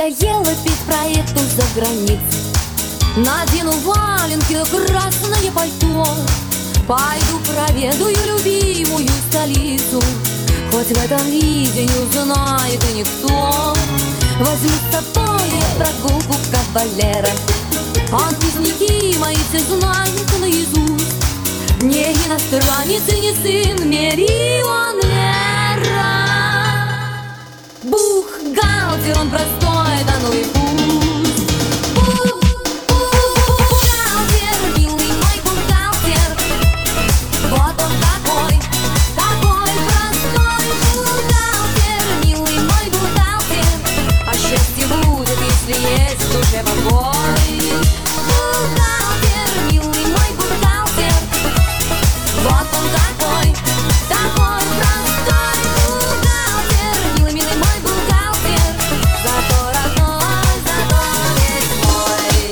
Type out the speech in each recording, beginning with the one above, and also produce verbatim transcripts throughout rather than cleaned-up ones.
Надоело петь проекту за границей. Надену валенки, красное пальто, пойду проведаю любимую столицу. Хоть в этом виде не узнает и никто. Возьму с собой прогулку кавалера. Он песняки мои все знает наизусть. Не иностранец и не сын миллионера. Бухгалтер, он простой, да ну и пусть. Бухгалтер, милый мой бухгалтер. Вот он такой, такой простой бухгалтер, милый мой бухгалтер. А счастье будет, если есть в душе покой. Бухгалтер, милый мой бухгалтер. Вот он такой, такой простой бухгалтер, милый, милый мой бухгалтер. Зато родной, зато весь мой.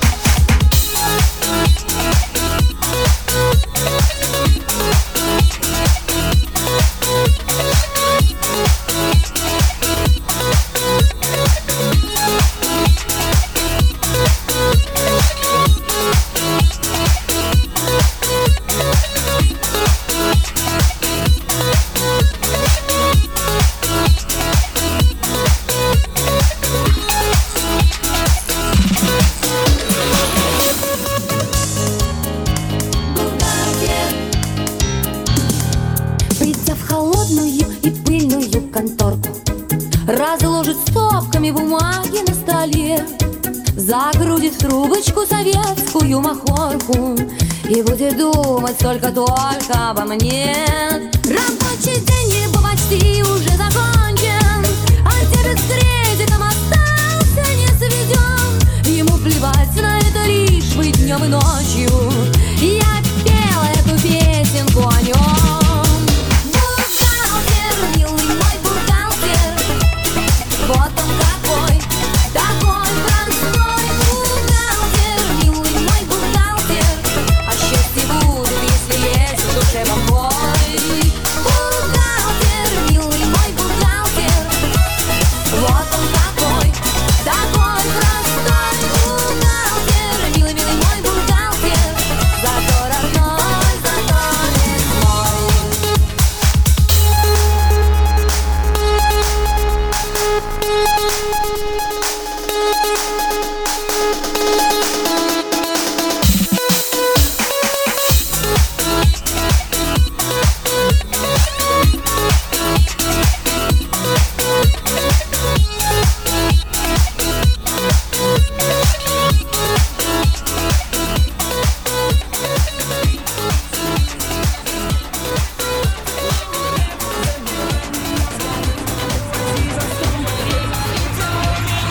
Придя в холодную и пыльную конторку, разложит стопками бумаги на столе, загрузит в трубочку советскую махорку и будет думать только-только обо мне. Рабочий день его почти уже закончен, а дебет с кредитом остался не заведен. Ему плевать на это лишь бы днем и ночью.